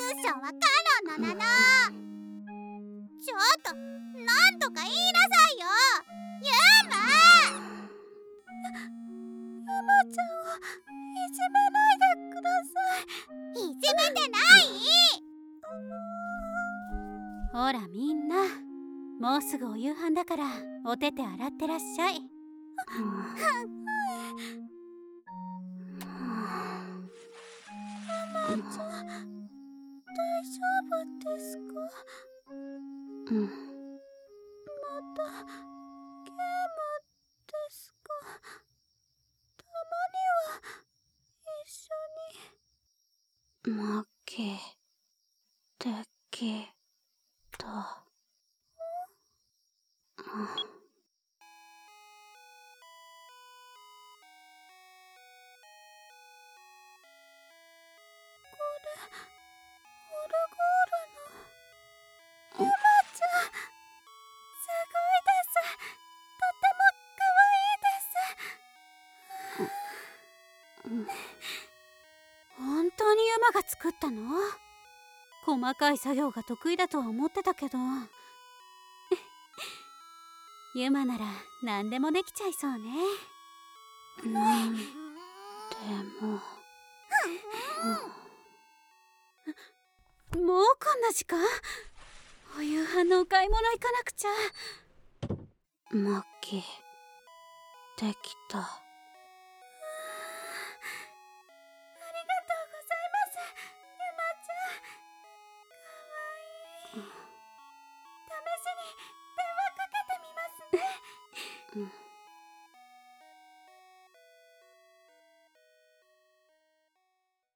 ッションはカロンのなの。ちょっとなんとか言いなさいよ、ユマちゃんをいじめないでください。いじめてない。ほらみんな、もうすぐお夕飯だからお手洗ってらっしゃい。ユマちゃん、大丈夫ですか？またゲームですか？たまには一緒に。負けてきた。オルゴールのユマちゃん、すごいです。とても可愛いです。本当にユマが作ったの？細かい作業が得意だとは思ってたけどユマなら何でもできちゃいそうね。なんでももうこんな時間？お夕飯のお買い物行かなくちゃ。マッキー、できた。ありがとうございます、ユマちゃん。かわいい。試しに電話かけてみますね。